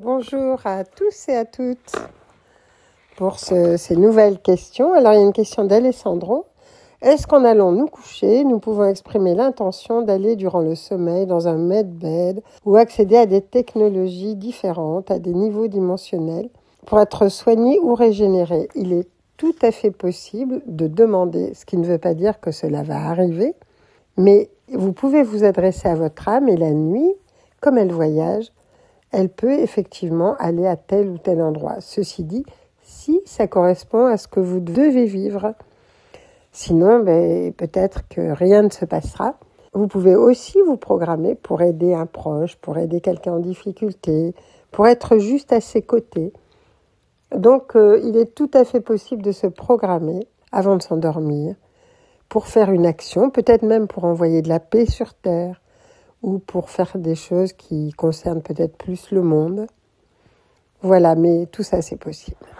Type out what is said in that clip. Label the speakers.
Speaker 1: Bonjour à tous et à toutes pour ces nouvelles questions. Alors, il y a une question d'Alessandro. Est-ce qu'en allant nous coucher, nous pouvons exprimer l'intention d'aller durant le sommeil dans un medbed ou accéder à des technologies différentes, à des niveaux dimensionnels pour être soigné ou régénéré? Il est tout à fait possible de demander, ce qui ne veut pas dire que cela va arriver, mais vous pouvez vous adresser à votre âme et la nuit, comme elle voyage, elle peut effectivement aller à tel ou tel endroit. Ceci dit, si ça correspond à ce que vous devez vivre, sinon peut-être que rien ne se passera. Vous pouvez aussi vous programmer pour aider un proche, pour aider quelqu'un en difficulté, pour être juste à ses côtés. Donc, il est tout à fait possible de se programmer avant de s'endormir pour faire une action, peut-être même pour envoyer de la paix sur Terre ou pour faire des choses qui concernent peut-être plus le monde. Voilà, mais tout ça, c'est possible.